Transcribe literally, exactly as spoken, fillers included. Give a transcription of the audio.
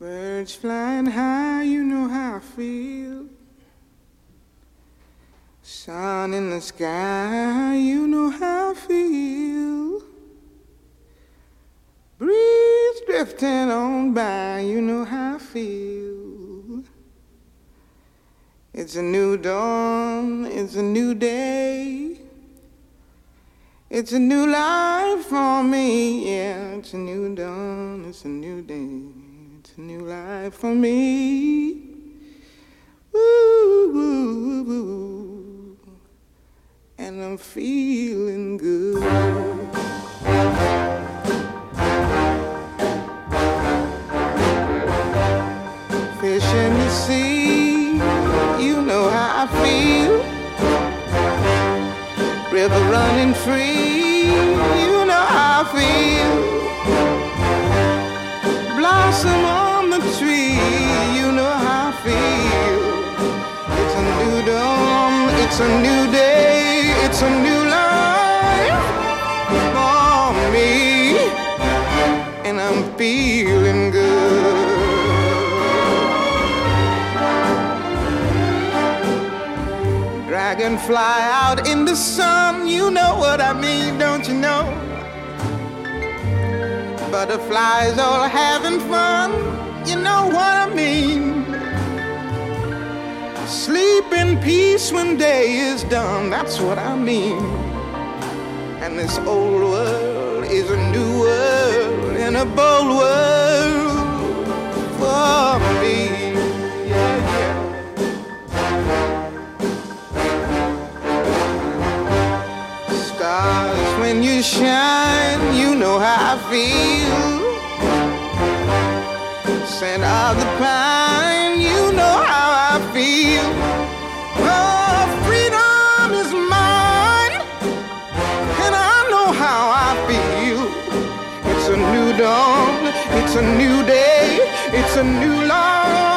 Birds flying high, you know how I feel. Sun in the sky, you know how I feel. Breeze drifting on by, you know how I feel. It's a new dawn, it's a new day. It's a new life for me, yeah. It's a new dawn, it's a new day. It's a new life for me. Woo, woo, woo. And I'm feeling good. Fish in the sea, you know how I feel. River running free, you know how I feel. Blossom on the tree, you know how I feel. It's a new dawn, it's a new day, it's a new life for me, and I'm feeling good. Dragonfly out in the sun, you know what I mean, don't you know? Butterflies all having fun, you know what I mean. Sleep in peace when day is done, that's what I mean. And this old world is a new world and a bold world for me. Yeah, yeah. Stars, when you shine, you know how I feel. Scent of the pine, you know how I feel. Oh, freedom is mine, and I know how I feel. It's a new dawn, it's a new day, it's a new life.